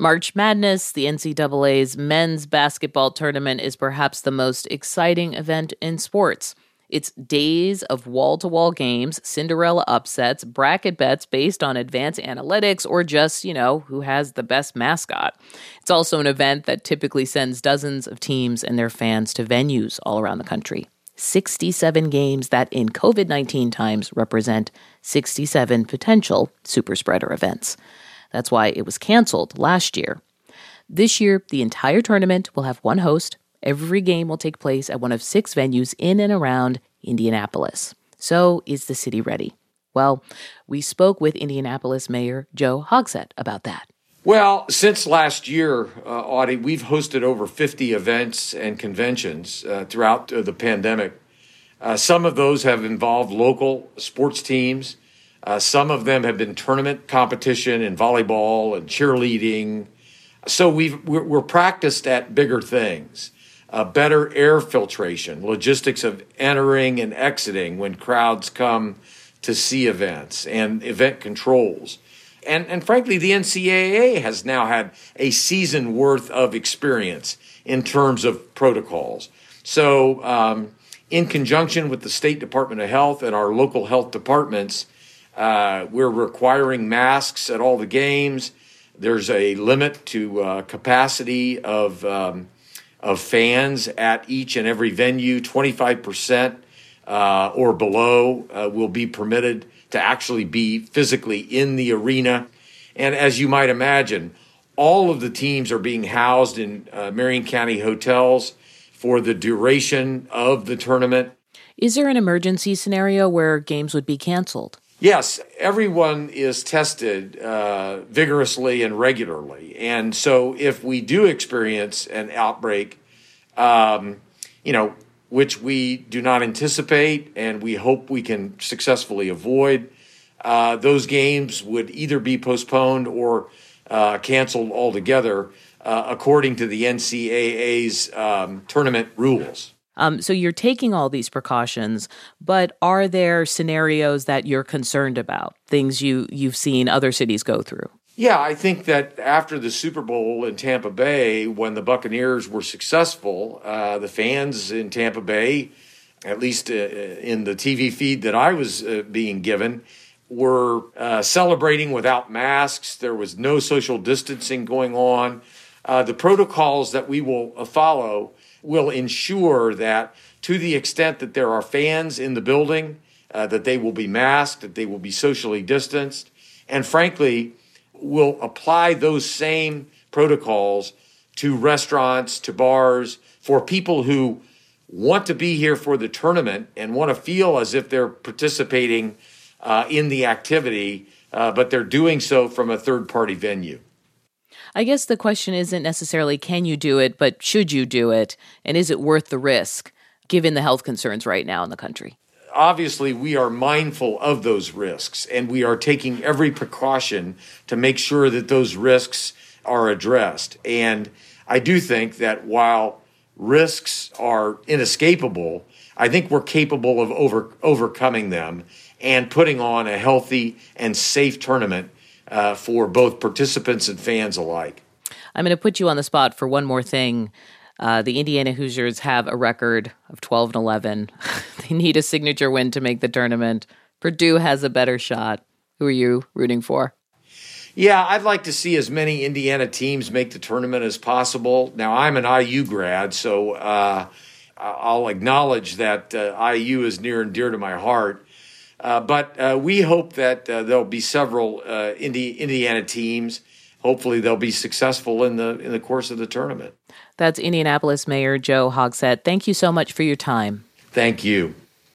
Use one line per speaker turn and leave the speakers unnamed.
March Madness, the NCAA's men's basketball tournament, is perhaps the most exciting event in sports. It's days of wall-to-wall games, Cinderella upsets, bracket bets based on advanced analytics, or just, who has the best mascot. It's also an event that typically sends dozens of teams and their fans to venues all around the country. 67 games that in COVID-19 times represent 67 potential superspreader events. That's why it was canceled last year. This year, the entire tournament will have one host. Every game will take place at one of 6 venues in and around Indianapolis. So, is the city ready? Well, we spoke with Indianapolis Mayor Joe Hogsett about that.
Well, since last year, Audie, we've hosted over 50 events and conventions throughout the pandemic. Some of those have involved local sports teams. Some of them have been tournament competition in volleyball and cheerleading. So we're practiced at bigger things, better air filtration, logistics of entering and exiting when crowds come to see events, and event controls. And frankly, the NCAA has now had a season worth of experience in terms of protocols. So in conjunction with the State Department of Health and our local health departments, we're requiring masks at all the games. There's a limit to capacity of fans at each and every venue. 25% or below will be permitted to actually be physically in the arena. And as you might imagine, all of the teams are being housed in Marion County hotels for the duration of the tournament.
Is there an emergency scenario where games would be canceled?
Yes, everyone is tested vigorously and regularly. And so if we do experience an outbreak, which we do not anticipate and we hope we can successfully avoid, those games would either be postponed or canceled altogether according to the NCAA's tournament rules.
So you're taking all these precautions, but are there scenarios that you're concerned about, things you've seen other cities go through?
Yeah, I think that after the Super Bowl in Tampa Bay, when the Buccaneers were successful, the fans in Tampa Bay, at least in the TV feed that I was being given, were celebrating without masks. There was no social distancing going on. The protocols that we will follow will ensure that to the extent that there are fans in the building, that they will be masked, that they will be socially distanced, and frankly, will apply those same protocols to restaurants, to bars, for people who want to be here for the tournament and want to feel as if they're participating in the activity, but they're doing so from a third-party venue.
I guess the question isn't necessarily can you do it, but should you do it? And is it worth the risk, given the health concerns right now in the country?
Obviously, we are mindful of those risks, and we are taking every precaution to make sure that those risks are addressed. And I do think that while risks are inescapable, I think we're capable of overcoming them and putting on a healthy and safe tournament for both participants and fans alike.
I'm going to put you on the spot for one more thing. The Indiana Hoosiers have a record of 12-11. They need a signature win to make the tournament. Purdue has a better shot. Who are you rooting for?
Yeah, I'd like to see as many Indiana teams make the tournament as possible. Now, I'm an IU grad, so I'll acknowledge that IU is near and dear to my heart. But we hope that there'll be several Indiana teams. Hopefully, they'll be successful in the course of the tournament.
That's Indianapolis Mayor Joe Hogsett. Thank you so much for your time.
Thank you.